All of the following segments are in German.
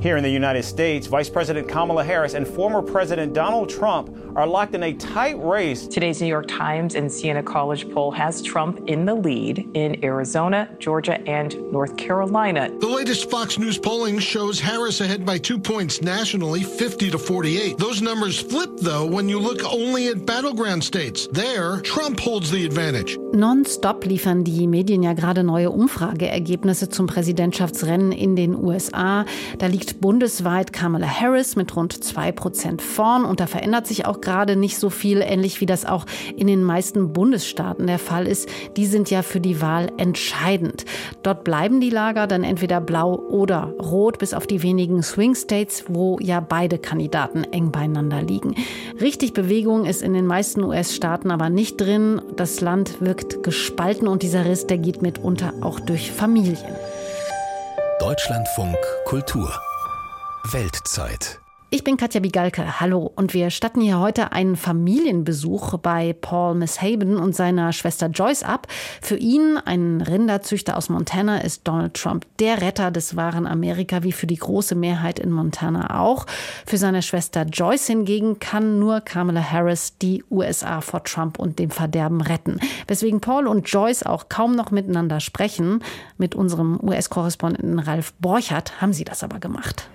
Here in the United States, Vice President Kamala Harris and former President Donald Trump are locked in a tight race. Today's New York Times and Siena College poll has Trump in the lead in Arizona, Georgia, and North Carolina. The latest Fox News polling shows Harris ahead by 2 points nationally, 50-48. Those numbers flip, though, when you look only at battleground states. There, Trump holds the advantage. Nonstop liefern die Medien ja gerade neue Umfrageergebnisse zum Präsidentschaftsrennen in den USA. Da liegt bundesweit Kamala Harris mit rund 2% vorn und da verändert sich auch gerade nicht so viel, ähnlich wie das auch in den meisten Bundesstaaten der Fall ist. Die sind ja für die Wahl entscheidend. Dort bleiben die Lager dann entweder blau oder rot, bis auf die wenigen Swing States, wo ja beide Kandidaten eng beieinander liegen. Richtig Bewegung ist in den meisten US-Staaten aber nicht drin. Das Land wirkt gespalten und dieser Riss, der geht mitunter auch durch Familien. Deutschlandfunk Kultur Weltzeit. Ich bin Katja Bigalke, hallo, und wir statten hier heute einen Familienbesuch bei Paul Massaben und seiner Schwester Joyce ab. Für ihn, einen Rinderzüchter aus Montana, ist Donald Trump der Retter des wahren Amerika, wie für die große Mehrheit in Montana auch. Für seine Schwester Joyce hingegen kann nur Kamala Harris die USA vor Trump und dem Verderben retten. Weswegen Paul und Joyce auch kaum noch miteinander sprechen. Mit unserem US-Korrespondenten Ralf Borchardt haben sie das aber gemacht.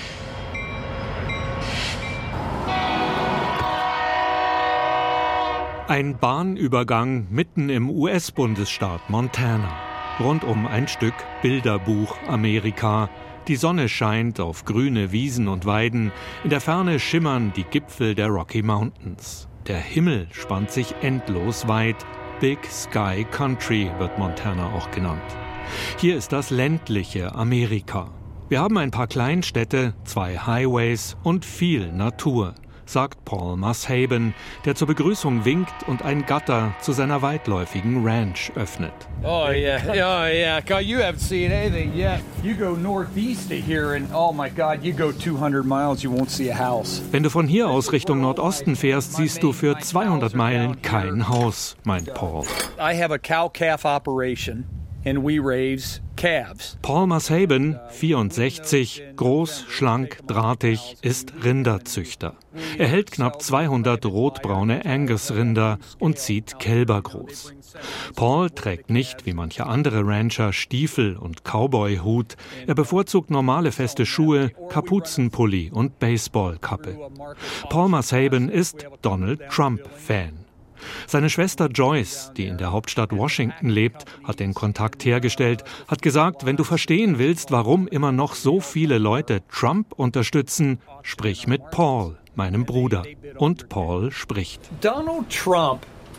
Ein Bahnübergang mitten im US-Bundesstaat Montana. Rundum ein Stück Bilderbuch Amerika. Die Sonne scheint auf grüne Wiesen und Weiden. In der Ferne schimmern die Gipfel der Rocky Mountains. Der Himmel spannt sich endlos weit. Big Sky Country wird Montana auch genannt. Hier ist das ländliche Amerika. Wir haben ein paar Kleinstädte, 2 Highways und viel Natur, sagt Paul Massaben, der zur Begrüßung winkt und ein Gatter zu seiner weitläufigen Ranch öffnet. Oh yeah. You haven't seen anything yet. You go northeast of here and oh my God, you go 200 miles, you won't see a house. Wenn du von hier aus Richtung Nordosten fährst, siehst du für 200 Meilen kein Haus, meint Paul. I have a cow-calf operation and we raise calves. Paul Massaben, 64, groß, schlank, drahtig, ist Rinderzüchter. Er hält knapp 200 rotbraune Angus-Rinder und zieht Kälber groß. Paul trägt nicht, wie manche andere Rancher, Stiefel und Cowboy-Hut. Er bevorzugt normale feste Schuhe, Kapuzenpulli und Baseballkappe. Paul Massaben ist Donald Trump-Fan. Seine Schwester Joyce, die in der Hauptstadt Washington lebt, hat den Kontakt hergestellt, hat gesagt, wenn du verstehen willst, warum immer noch so viele Leute Trump unterstützen, sprich mit Paul, meinem Bruder. Und Paul spricht. Donald Trump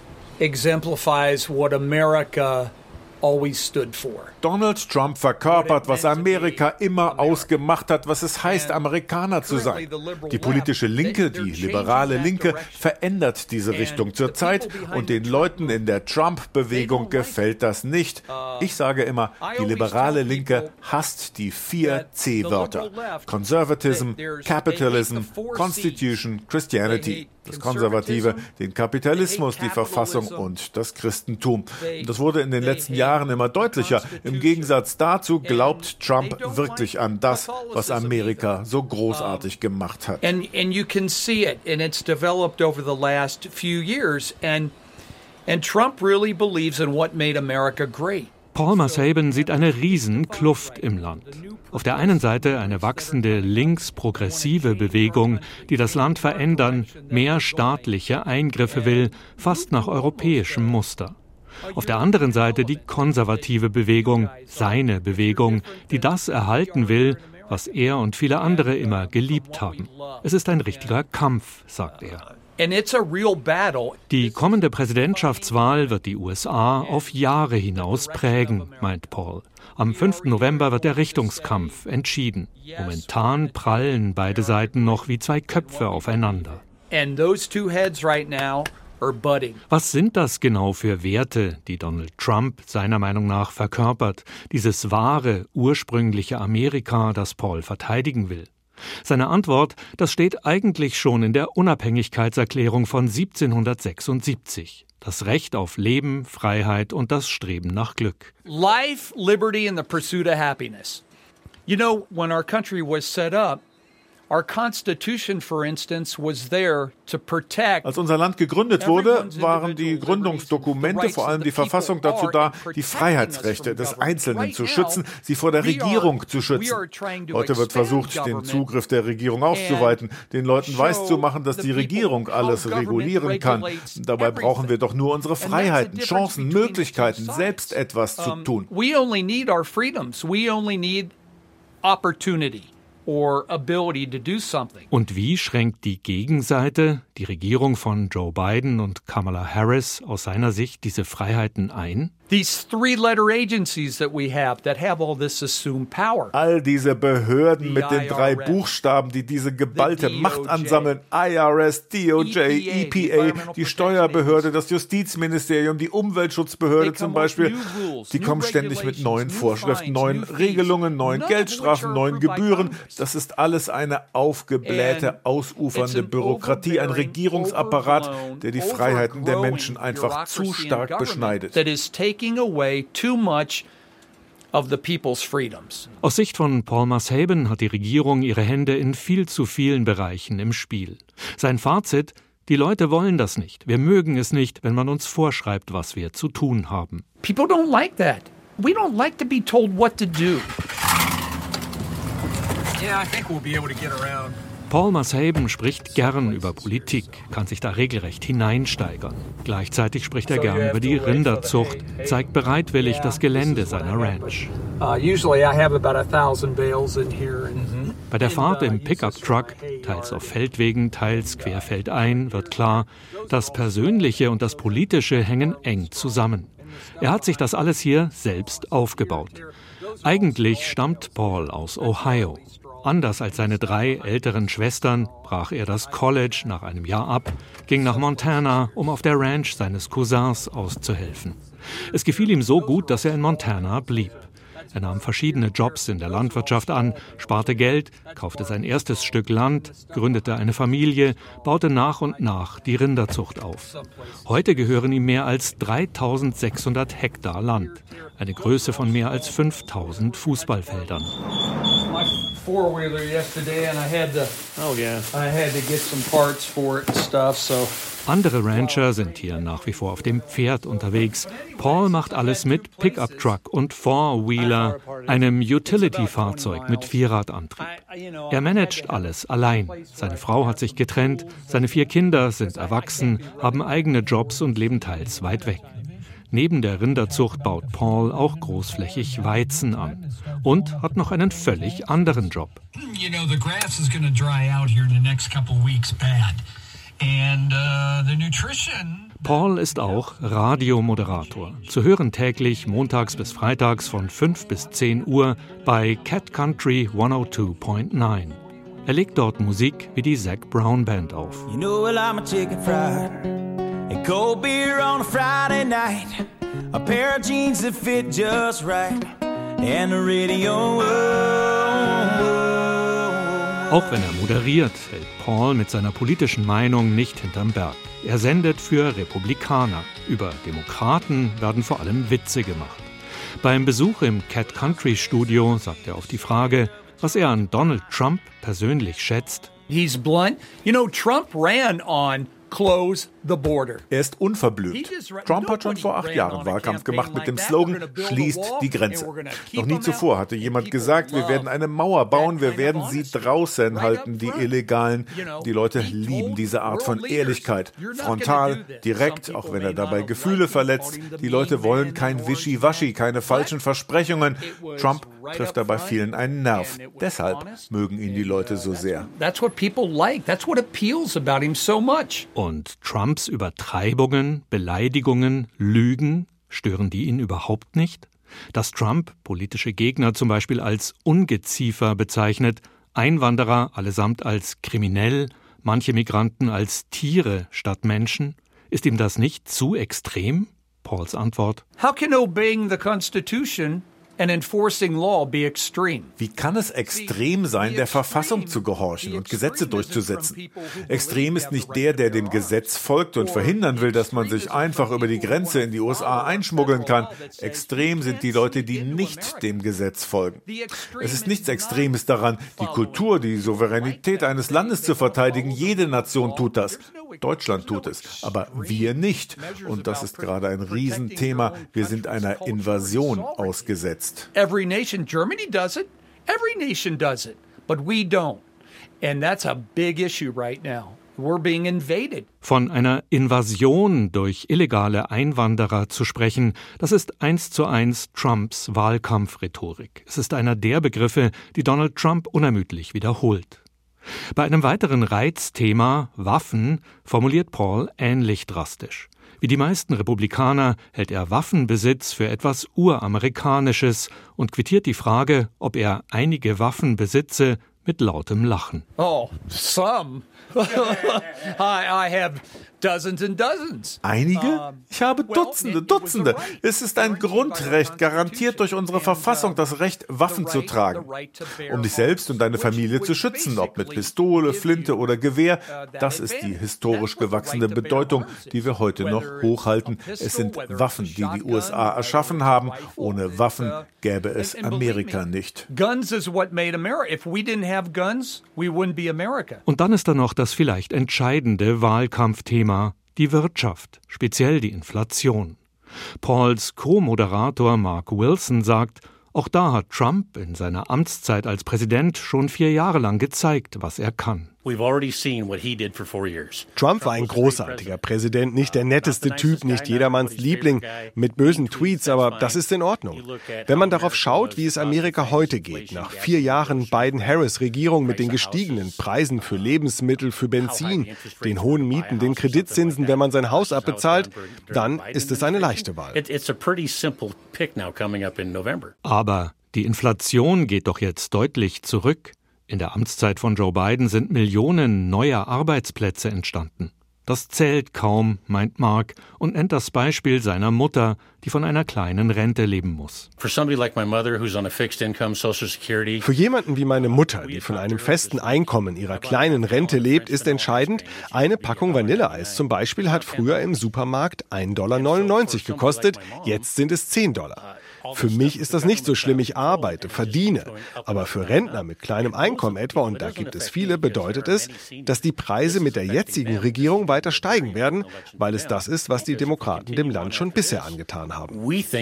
exemplifies what America always stood for. Donald Trump verkörpert, was Amerika immer ausgemacht hat, was es heißt, Amerikaner zu sein. Die politische Linke, die liberale Linke, verändert diese Richtung zurzeit und den Leuten in der Trump-Bewegung gefällt das nicht. Ich sage immer, die liberale Linke hasst die 4 C-Wörter. Conservatism, Capitalism, Constitution, Christianity. Das Konservative, den Kapitalismus, die Verfassung und das Christentum. Das wurde in den letzten Jahren immer deutlicher. Im Gegensatz dazu glaubt Trump wirklich an das, was Amerika so großartig gemacht hat. And you can see it, and it's developed over the last few years. And Trump really believes in what made America great. Paul Massaben sieht eine Riesenkluft im Land. Auf der einen Seite eine wachsende links-progressive Bewegung, die das Land verändern, mehr staatliche Eingriffe will, fast nach europäischem Muster. Auf der anderen Seite die konservative Bewegung, seine Bewegung, die das erhalten will, was er und viele andere immer geliebt haben. Es ist ein richtiger Kampf, sagt er. Die kommende Präsidentschaftswahl wird die USA auf Jahre hinaus prägen, meint Paul. Am 5. November wird der Richtungskampf entschieden. Momentan prallen beide Seiten noch wie 2 Köpfe aufeinander. Was sind das genau für Werte, die Donald Trump seiner Meinung nach verkörpert? Dieses wahre, ursprüngliche Amerika, das Paul verteidigen will? Seine Antwort, das steht eigentlich schon in der Unabhängigkeitserklärung von 1776. Das Recht auf Leben, Freiheit und das Streben nach Glück. Life, liberty and the pursuit of happiness. You know, when our country was set up, our Constitution, for instance, was there to protect. Als unser Land gegründet wurde, waren die Gründungsdokumente, vor allem die Verfassung, dazu da, die Freiheitsrechte des Einzelnen zu schützen, sie vor der Regierung zu schützen. Heute wird versucht, den Zugriff der Regierung auszuweiten, den Leuten weiszumachen, dass die Regierung alles regulieren kann. Dabei brauchen wir doch nur unsere Freiheiten, Chancen, Möglichkeiten, selbst etwas zu tun. We only need our freedoms. We only need opportunity. Und wie schränkt die Gegenseite, die Regierung von Joe Biden und Kamala Harris, aus seiner Sicht diese Freiheiten ein? These three-letter agencies that we have that have all this assumed power. All diese Behörden mit den 3 Buchstaben, die diese geballte Macht ansammeln. IRS, DOJ, EPA, die Steuerbehörde, das Justizministerium, die Umweltschutzbehörde zum Beispiel. Die kommen ständig mit neuen Vorschriften, neuen Regelungen, neuen Geldstrafen, neuen Gebühren. Das ist alles eine aufgeblähte, ausufernde Bürokratie, ein Regierungsapparat, der die Freiheiten der Menschen einfach zu stark beschneidet. Away too much of the people's freedoms. Aus Sicht von Paul Massaben hat die Regierung ihre Hände in viel zu vielen Bereichen im Spiel. Sein Fazit: Die Leute wollen das nicht. Wir mögen es nicht, wenn man uns vorschreibt, was wir zu tun haben. People don't like that. We don't like to be told what to do. Yeah, I think we'll be able to get around. Paul Massaben spricht gern über Politik, kann sich da regelrecht hineinsteigern. Gleichzeitig spricht er gern über die Rinderzucht, zeigt bereitwillig das Gelände seiner Ranch. Bei der Fahrt im Pickup-Truck, teils auf Feldwegen, teils querfeldein, wird klar, das Persönliche und das Politische hängen eng zusammen. Er hat sich das alles hier selbst aufgebaut. Eigentlich stammt Paul aus Ohio. Anders als seine 3 älteren Schwestern brach er das College nach einem Jahr ab, ging nach Montana, um auf der Ranch seines Cousins auszuhelfen. Es gefiel ihm so gut, dass er in Montana blieb. Er nahm verschiedene Jobs in der Landwirtschaft an, sparte Geld, kaufte sein erstes Stück Land, gründete eine Familie, baute nach und nach die Rinderzucht auf. Heute gehören ihm mehr als 3.600 Hektar Land, eine Größe von mehr als 5.000 Fußballfeldern. Four-wheeler yesterday and I had to get some parts for it and stuff, so. Andere Rancher sind hier nach wie vor auf dem Pferd unterwegs. Paul macht alles mit Pickup-Truck und Four-Wheeler, einem Utility-Fahrzeug mit Vierradantrieb. Er managt alles allein. Seine Frau hat sich getrennt, seine 4 Kinder sind erwachsen, haben eigene Jobs und leben teils weit weg. Neben der Rinderzucht baut Paul auch großflächig Weizen an und hat noch einen völlig anderen Job. You know, the grass is going to dry out here in the next couple weeks bad. And the nutrition. Paul ist auch Radiomoderator. Zu hören täglich montags bis freitags von 5 bis 10 Uhr bei Cat Country 102.9. Er legt dort Musik wie die Zac Brown Band auf. You know, well, I'm a chicken fried. A cold beer on a Friday night, a pair of jeans that fit just right, and the radio. Auch wenn er moderiert, hält Paul mit seiner politischen Meinung nicht hinterm Berg. Er sendet für Republikaner. Über Demokraten werden vor allem Witze gemacht. Beim Besuch im Cat Country Studio sagt er auf die Frage, was er an Donald Trump persönlich schätzt. He's blunt. You know, Trump ran on close the border. Er ist unverblümt. Trump hat schon vor 8 Jahren Wahlkampf gemacht mit dem Slogan, schließt die Grenze. Noch nie zuvor hatte jemand gesagt, wir werden eine Mauer bauen, wir werden sie draußen halten, die Illegalen. Die Leute lieben diese Art von Ehrlichkeit. Frontal, direkt, auch wenn er dabei Gefühle verletzt. Die Leute wollen kein Wischiwaschi, keine falschen Versprechungen. Trump trifft dabei vielen einen Nerv. Deshalb mögen ihn die Leute so sehr. That's what people like. That's what appeals about him so much. Und Trumps Übertreibungen, Beleidigungen, Lügen, stören die ihn überhaupt nicht? Dass Trump politische Gegner zum Beispiel als Ungeziefer bezeichnet, Einwanderer allesamt als kriminell, manche Migranten als Tiere statt Menschen, ist ihm das nicht zu extrem? Pauls Antwort: How can obeying the Constitution and enforcing law be extreme? Wie kann es extrem sein, der Verfassung zu gehorchen und Gesetze durchzusetzen? Extrem ist nicht der dem Gesetz folgt und verhindern will, dass man sich einfach über die Grenze in die USA einschmuggeln kann. Extrem sind die Leute, die nicht dem Gesetz folgen. Es ist nichts Extremes daran, die Kultur, die Souveränität eines Landes zu verteidigen. Jede Nation tut das. Deutschland tut es, aber wir nicht. Und das ist gerade ein Riesenthema. Wir sind einer Invasion ausgesetzt. Every nation, Germany does it. Every nation does it, but we don't. And that's a big issue right now. We're being invaded. Von einer Invasion durch illegale Einwanderer zu sprechen, das ist 1:1 Trumps Wahlkampfrhetorik. Es ist einer der Begriffe, die Donald Trump unermüdlich wiederholt. Bei einem weiteren Reizthema, Waffen, formuliert Paul ähnlich drastisch. Wie die meisten Republikaner hält er Waffenbesitz für etwas Uramerikanisches und quittiert die Frage, ob er einige Waffen besitze, mit lautem Lachen. Oh, some. I have dozens and dozens. Einige? Ich habe Dutzende. Es ist ein Grundrecht, garantiert durch unsere Verfassung, das Recht, Waffen zu tragen. Um dich selbst und deine Familie zu schützen, ob mit Pistole, Flinte oder Gewehr. Das ist die historisch gewachsene Bedeutung, die wir heute noch hochhalten. Es sind Waffen, die die USA erschaffen haben. Ohne Waffen gäbe es Amerika nicht. Guns is what made America. If we didn't have guns, we wouldn't be America. Und dann ist da noch das vielleicht entscheidende Wahlkampfthema, die Wirtschaft, speziell die Inflation. Pauls Co-Moderator Mark Wilson sagt, auch da hat Trump in seiner Amtszeit als Präsident schon 4 Jahre lang gezeigt, was er kann. Trump war ein großartiger Präsident, nicht der netteste Typ, nicht jedermanns Liebling, mit bösen Tweets, aber das ist in Ordnung. Wenn man darauf schaut, wie es Amerika heute geht, nach 4 Jahren Biden-Harris-Regierung mit den gestiegenen Preisen für Lebensmittel, für Benzin, den hohen Mieten, den Kreditzinsen, wenn man sein Haus abbezahlt, dann ist es eine leichte Wahl. Aber die Inflation geht doch jetzt deutlich zurück. In der Amtszeit von Joe Biden sind Millionen neuer Arbeitsplätze entstanden. Das zählt kaum, meint Mark, und nennt das Beispiel seiner Mutter, die von einer kleinen Rente leben muss. Für jemanden wie meine Mutter, die von einem festen Einkommen ihrer kleinen Rente lebt, ist entscheidend, eine Packung Vanilleeis zum Beispiel hat früher im Supermarkt $1,99 gekostet, jetzt sind es $10. Für mich ist das nicht so schlimm, ich arbeite, verdiene. Aber für Rentner mit kleinem Einkommen etwa, und da gibt es viele, bedeutet es, dass die Preise mit der jetzigen Regierung weiter steigen werden, weil es das ist, was die Demokraten dem Land schon bisher angetan haben.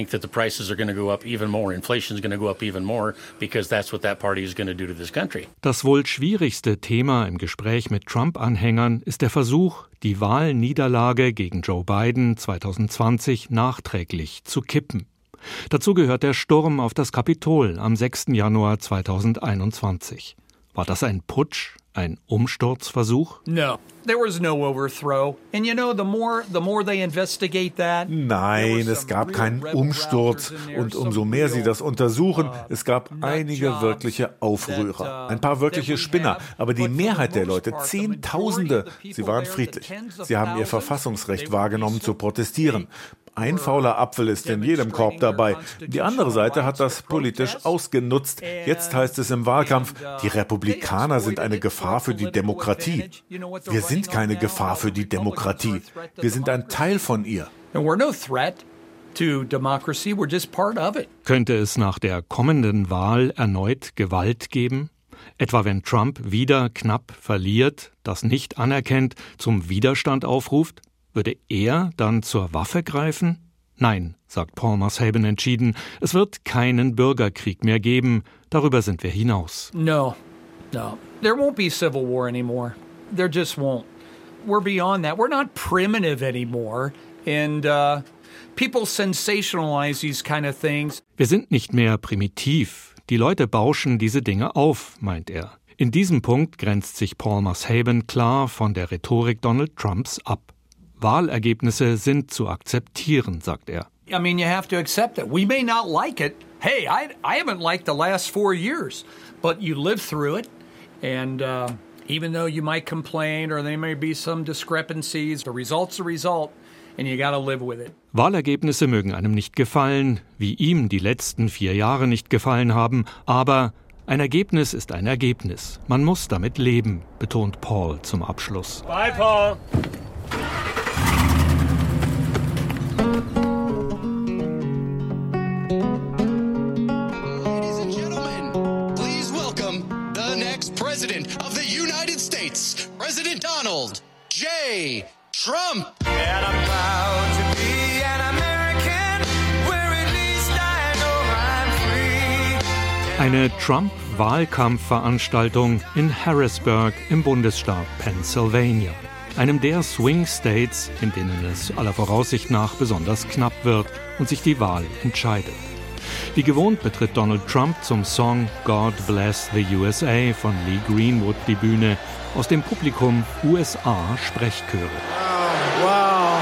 Das wohl schwierigste Thema im Gespräch mit Trump-Anhängern ist der Versuch, die Wahlniederlage gegen Joe Biden 2020 nachträglich zu kippen. Dazu gehört der Sturm auf das Kapitol am 6. Januar 2021. War das ein Putsch, ein Umsturzversuch? No, there was no overthrow. And you know, the more they investigate that. Nein, es gab keinen Umsturz. Und umso mehr sie das untersuchen, es gab einige wirkliche Aufrührer, ein paar wirkliche Spinner. Aber die Mehrheit der Leute, Zehntausende, sie waren friedlich. Sie haben ihr Verfassungsrecht wahrgenommen zu protestieren. Ein fauler Apfel ist in jedem Korb dabei. Die andere Seite hat das politisch ausgenutzt. Jetzt heißt es im Wahlkampf, die Republikaner sind eine Gefahr für die Demokratie. Wir sind keine Gefahr für die Demokratie. Wir sind ein Teil von ihr. Könnte es nach der kommenden Wahl erneut Gewalt geben? Etwa wenn Trump wieder knapp verliert, das nicht anerkennt, zum Widerstand aufruft? Würde er dann zur Waffe greifen? Nein, sagt Paul Massaben entschieden. Es wird keinen Bürgerkrieg mehr geben. Darüber sind wir hinaus. No. There won't be civil war anymore. There just won't. We're beyond that. We're not primitive anymore. And people sensationalize these kind of things. Wir sind nicht mehr primitiv. Die Leute bauschen diese Dinge auf, meint er. In diesem Punkt grenzt sich Paul Massaben klar von der Rhetorik Donald Trumps ab. Wahlergebnisse sind zu akzeptieren, sagt er. I mean, you have to accept it. We may not like it. Hey, I haven't liked the last 4 years, but you live through it. And even though you might complain or there may be some discrepancies, the result's a result. and you gotta live with it. Wahlergebnisse mögen einem nicht gefallen, wie ihm die letzten 4 Jahre nicht gefallen haben, aber ein Ergebnis ist ein Ergebnis. Man muss damit leben, betont Paul zum Abschluss. Bye, Paul. Ladies and gentlemen, please welcome the next president of the United States, President Donald J. Trump. And I'm proud to be an American, where at least I know I'm free. Eine Trump-Wahlkampfveranstaltung in Harrisburg im Bundesstaat Pennsylvania, einem der Swing States, in denen es aller Voraussicht nach besonders knapp wird und sich die Wahl entscheidet. Wie gewohnt betritt Donald Trump zum Song God Bless the USA von Lee Greenwood die Bühne, aus dem Publikum USA-Sprechchöre. Wow.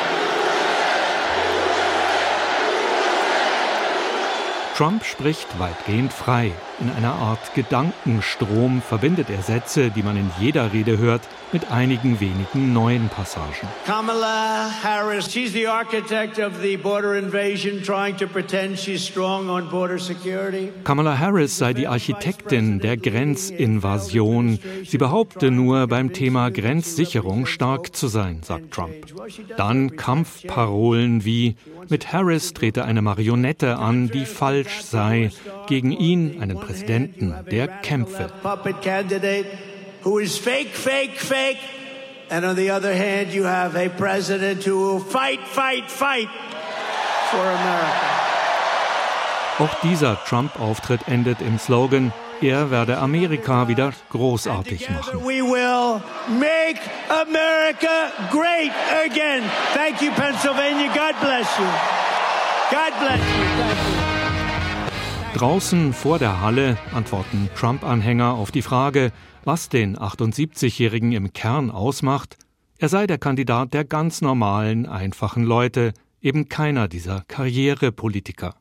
Trump spricht weitgehend frei. In einer Art Gedankenstrom verbindet er Sätze, die man in jeder Rede hört, mit einigen wenigen neuen Passagen. Kamala Harris, she's the architect of the border invasion, trying to pretend she's strong on border security. Kamala Harris sei die Architektin der Grenzinvasion. Sie behaupte nur, beim Thema Grenzsicherung stark zu sein, sagt Trump. Dann Kampfparolen wie: Mit Harris trete eine Marionette an, die falsch sei, gegen ihn einen Präsidenten, der kämpfe. Who is fake, fake, fake. And on the other hand, you have a president who will fight, fight, fight for America. Auch dieser Trump-Auftritt endet im Slogan: Er werde Amerika wieder großartig machen. We will make America great again. Thank you, Pennsylvania. God bless you. God bless you. Thank you. Draußen vor der Halle antworten Trump-Anhänger auf die Frage, was den 78-Jährigen im Kern ausmacht. Er sei der Kandidat der ganz normalen, einfachen Leute, eben keiner dieser Karrierepolitiker.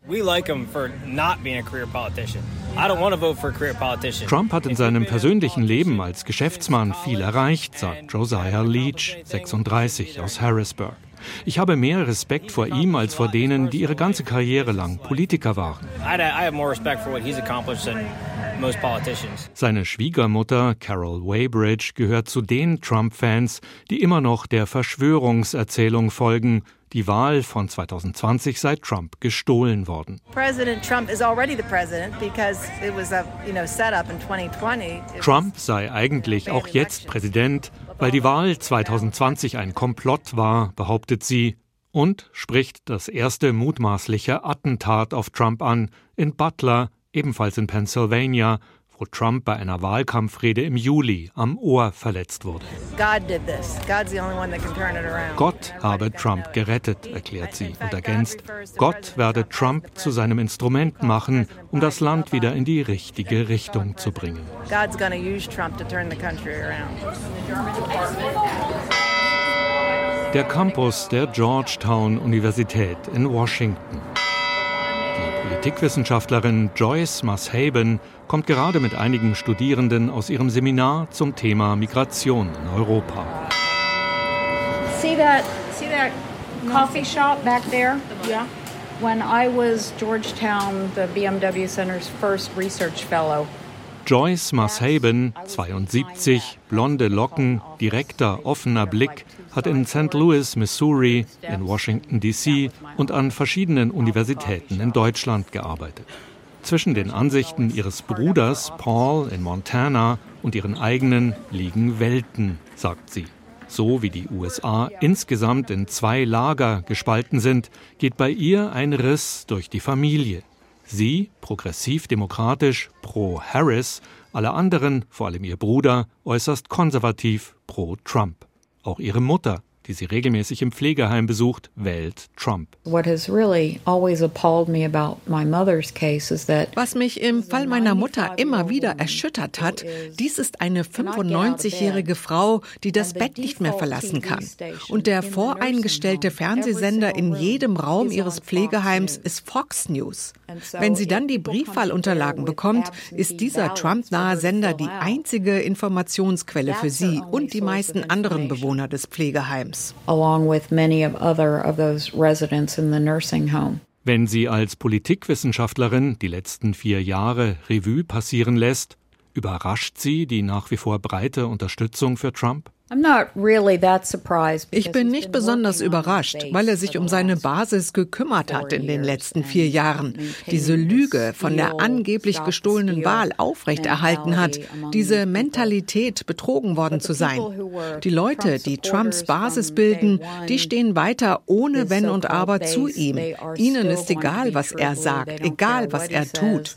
Trump hat in seinem persönlichen Leben als Geschäftsmann viel erreicht, sagt Josiah Leach, 36, aus Harrisburg. Ich habe mehr Respekt vor ihm als vor denen, die ihre ganze Karriere lang Politiker waren. Seine Schwiegermutter, Carol Waybridge, gehört zu den Trump-Fans, die immer noch der Verschwörungserzählung folgen, die Wahl von 2020 sei Trump gestohlen worden. Trump sei eigentlich auch jetzt Präsident, weil die Wahl 2020 ein Komplott war, behauptet sie, und spricht das erste mutmaßliche Attentat auf Trump an, in Butler, ebenfalls in Pennsylvania, wo Trump bei einer Wahlkampfrede im Juli am Ohr verletzt wurde. Gott habe Trump gerettet, erklärt sie und ergänzt, Gott werde Trump zu seinem Instrument machen, um das Land wieder in die richtige Richtung zu bringen. Der Campus der Georgetown-Universität in Washington. Die Politikwissenschaftlerin Joyce Mashaben kommt gerade mit einigen Studierenden aus ihrem Seminar zum Thema Migration in Europa. See that coffee shop back there? Yeah. When I was Georgetown, the BMW Center's first research fellow. Joyce Mashaben, 72, blonde Locken, direkter, offener Blick, hat in St. Louis, Missouri, in Washington, D.C. und an verschiedenen Universitäten in Deutschland gearbeitet. Zwischen den Ansichten ihres Bruders Paul in Montana und ihren eigenen liegen Welten, sagt sie. So wie die USA insgesamt in 2 Lager gespalten sind, geht bei ihr ein Riss durch die Familie. Sie, progressiv-demokratisch, pro Harris, alle anderen, vor allem ihr Bruder, äußerst konservativ, pro Trump. Auch ihre Mutter, die sie regelmäßig im Pflegeheim besucht, wählt Trump. Was mich im Fall meiner Mutter immer wieder erschüttert hat, dies ist eine 95-jährige Frau, die das Bett nicht mehr verlassen kann. Und der voreingestellte Fernsehsender in jedem Raum ihres Pflegeheims ist Fox News. Wenn sie dann die Briefwahlunterlagen bekommt, ist dieser Trump-nahe Sender die einzige Informationsquelle für sie und die meisten anderen Bewohner des Pflegeheims. Trumps, along with many other of those residents in the nursing home. Wenn sie als Politikwissenschaftlerin die letzten 4 Jahre Revue passieren lässt, überrascht sie die nach wie vor breite Unterstützung für Trump? Ich bin nicht besonders überrascht, weil er sich um seine Basis gekümmert hat in den letzten 4 Jahren, diese Lüge von der angeblich gestohlenen Wahl aufrechterhalten hat, diese Mentalität, betrogen worden zu sein. Die Leute, die Trumps Basis bilden, die stehen weiter ohne Wenn und Aber zu ihm. Ihnen ist egal, was er sagt, egal, was er tut.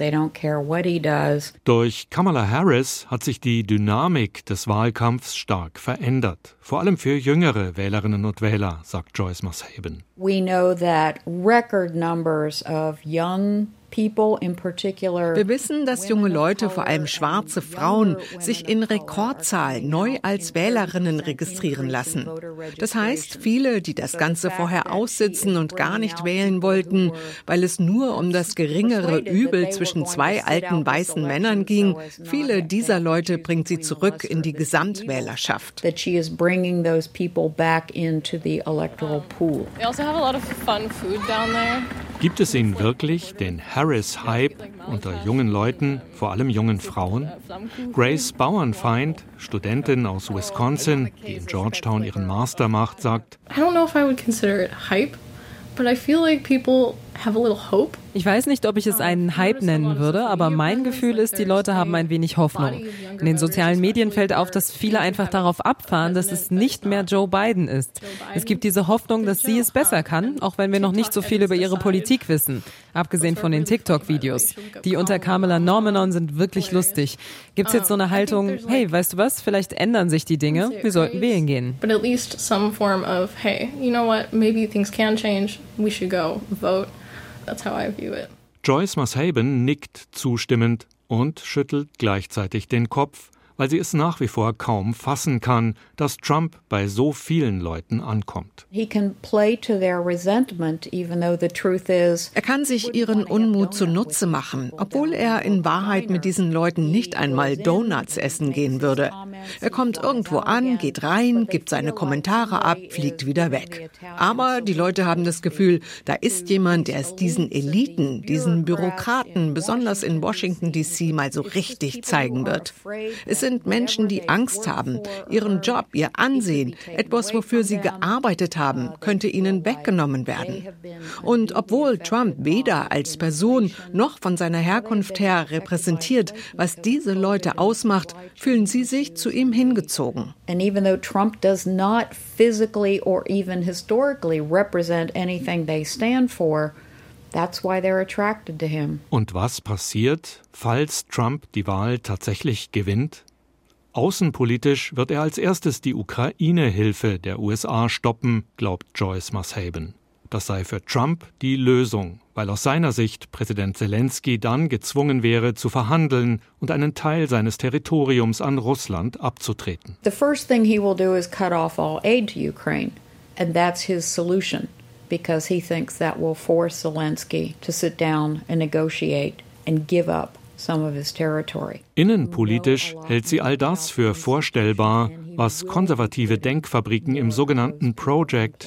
Durch Kamala Harris hat sich die Dynamik des Wahlkampfs stark verändert. Vor allem für jüngere Wählerinnen und Wähler, sagt Joyce Moshaben. We know that record numbers of young people in particular. Wir wissen, dass junge Leute, vor allem schwarze Frauen, sich in Rekordzahl neu als Wählerinnen registrieren lassen. Das heißt, viele, die das Ganze vorher aussitzen und gar nicht wählen wollten, weil es nur um das geringere Übel zwischen 2 alten weißen Männern ging, viele dieser Leute bringt sie zurück in die Gesamtwählerschaft. That she is bringing those people back into the electoral pool. They also have a lot of fun food down there. Gibt es ihn wirklich, den Harris-Hype, unter jungen Leuten, vor allem jungen Frauen? Grace Bauernfeind, Studentin aus Wisconsin, die in Georgetown ihren Master macht, sagt: I don't know if I would consider it hype, but I feel like people have a little hope. Ich weiß nicht, ob ich es einen Hype nennen würde, aber mein Gefühl ist, die Leute haben ein wenig Hoffnung. In den sozialen Medien fällt auf, dass viele einfach darauf abfahren, dass es nicht mehr Joe Biden ist. Es gibt diese Hoffnung, dass sie es besser kann, auch wenn wir noch nicht so viel über ihre Politik wissen. Abgesehen von den TikTok-Videos. Die unter Kamala Normanon sind wirklich lustig. Gibt's jetzt so eine Haltung, hey, weißt du was, vielleicht ändern sich die Dinge, wir sollten wählen gehen. But at least some form of, hey, you know what, maybe things can change, we should go vote. That's how I view it. Joyce Moshaben nickt zustimmend und schüttelt gleichzeitig den Kopf, weil sie es nach wie vor kaum fassen kann, dass Trump bei so vielen Leuten ankommt. He can play to their resentment, even though the truth is. Er kann sich ihren Unmut zunutze machen, obwohl er in Wahrheit mit diesen Leuten nicht einmal Donuts essen gehen würde. Er kommt irgendwo an, geht rein, gibt seine Kommentare ab, fliegt wieder weg. Aber die Leute haben das Gefühl, da ist jemand, der es diesen Eliten, diesen Bürokraten, besonders in Washington D.C. mal so richtig zeigen wird. Es sind Menschen, die Angst haben. Ihren Job, ihr Ansehen, etwas, wofür sie gearbeitet haben, könnte ihnen weggenommen werden. Und obwohl Trump weder als Person noch von seiner Herkunft her repräsentiert, was diese Leute ausmacht, fühlen sie sich zu ihm hingezogen. And even though Trump does not physically or even historically represent anything they stand for, that's why they're attracted to him. Und was passiert, falls Trump die Wahl tatsächlich gewinnt? Außenpolitisch wird er als erstes die Ukraine-Hilfe der USA stoppen, glaubt Joyce Moshaben. Das sei für Trump die Lösung, weil aus seiner Sicht Präsident Zelensky dann gezwungen wäre, zu verhandeln und einen Teil seines Territoriums an Russland abzutreten. The first thing he will do is cut off all aid to Ukraine, and that's his solution, because he thinks that will force Zelensky to sit down and negotiate and give up some of his territory. Innenpolitisch hält sie all das für vorstellbar, was konservative Denkfabriken im sogenannten Project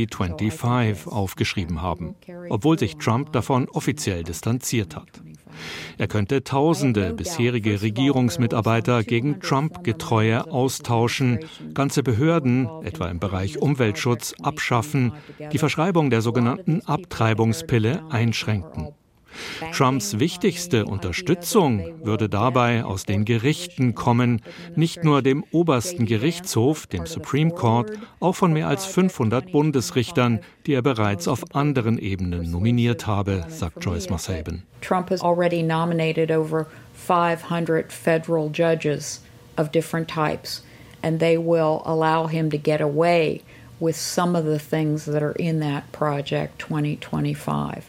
2025 aufgeschrieben haben, obwohl sich Trump davon offiziell distanziert hat. Er könnte tausende bisherige Regierungsmitarbeiter gegen Trump-Getreue austauschen, ganze Behörden, etwa im Bereich Umweltschutz, abschaffen, die Verschreibung der sogenannten Abtreibungspille einschränken. Trumps wichtigste Unterstützung würde dabei aus den Gerichten kommen, nicht nur dem obersten Gerichtshof, dem Supreme Court, auch von mehr als 500 Bundesrichtern, die er bereits auf anderen Ebenen nominiert habe, sagt Joyce Moshaben. Trump has already nominated over 500 federal judges of different types, and they will allow him to get away with some of the things that are in that Project 2025.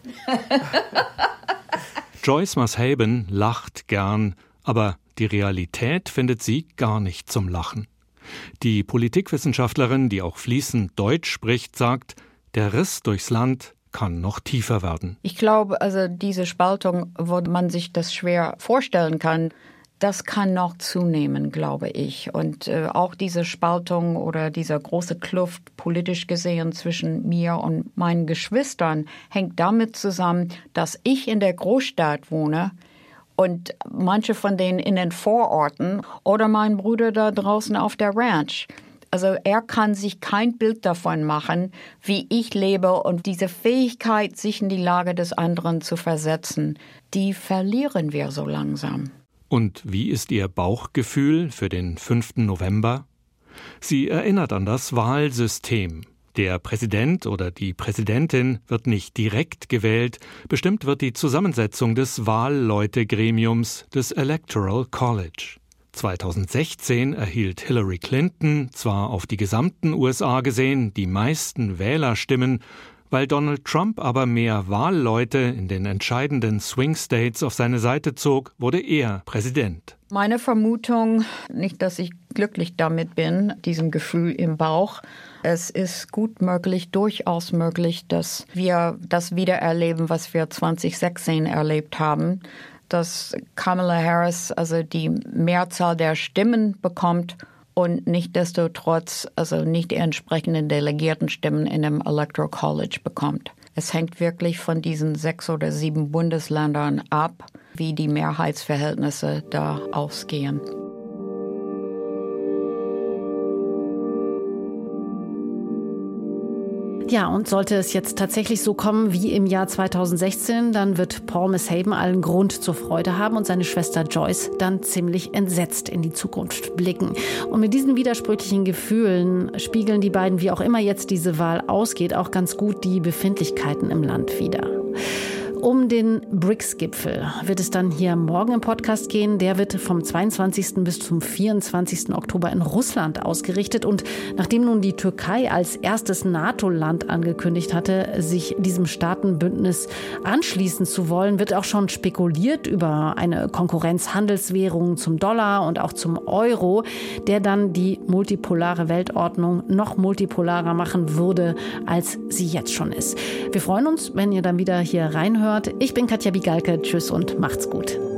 Joyce Moshaben lacht gern, aber die Realität findet sie gar nicht zum Lachen. Die Politikwissenschaftlerin, die auch fließend Deutsch spricht, sagt, der Riss durchs Land kann noch tiefer werden. Ich glaube, also diese Spaltung, wo man sich das schwer vorstellen kann, Das kann noch zunehmen, glaube ich. Und auch diese Spaltung oder diese große Kluft politisch gesehen zwischen mir und meinen Geschwistern hängt damit zusammen, dass ich in der Großstadt wohne und manche von denen in den Vororten oder mein Bruder da draußen auf der Ranch. Also er kann sich kein Bild davon machen, wie ich lebe, und diese Fähigkeit, sich in die Lage des anderen zu versetzen, die verlieren wir so langsam. Und wie ist Ihr Bauchgefühl für den 5. November? Sie erinnert an das Wahlsystem. Der Präsident oder die Präsidentin wird nicht direkt gewählt, bestimmt wird die Zusammensetzung des Wahlleutegremiums des Electoral College. 2016 erhielt Hillary Clinton zwar auf die gesamten USA gesehen die meisten Wählerstimmen, weil Donald Trump aber mehr Wahlleute in den entscheidenden Swing States auf seine Seite zog, wurde er Präsident. Meine Vermutung, nicht, dass ich glücklich damit bin, diesem Gefühl im Bauch, es ist gut möglich, durchaus möglich, dass wir das wiedererleben, was wir 2016 erlebt haben, dass Kamala Harris also die Mehrzahl der Stimmen bekommt und nichtsdestotrotz also nicht die entsprechenden Delegiertenstimmen in dem Electoral College bekommt. Es hängt wirklich von diesen 6 oder 7 Bundesländern ab, wie die Mehrheitsverhältnisse da ausgehen. Ja, und sollte es jetzt tatsächlich so kommen wie im Jahr 2016, dann wird Paul Mishaben allen Grund zur Freude haben und seine Schwester Joyce dann ziemlich entsetzt in die Zukunft blicken. Und mit diesen widersprüchlichen Gefühlen spiegeln die beiden, wie auch immer jetzt diese Wahl ausgeht, auch ganz gut die Befindlichkeiten im Land wider. Um den BRICS-Gipfel wird es dann hier morgen im Podcast gehen. Der wird vom 22. bis zum 24. Oktober in Russland ausgerichtet. Und nachdem nun die Türkei als erstes NATO-Land angekündigt hatte, sich diesem Staatenbündnis anschließen zu wollen, wird auch schon spekuliert über eine Konkurrenzhandelswährung zum Dollar und auch zum Euro, der dann die multipolare Weltordnung noch multipolarer machen würde, als sie jetzt schon ist. Wir freuen uns, wenn ihr dann wieder hier reinhört. Ich bin Katja Bigalke. Tschüss und macht's gut.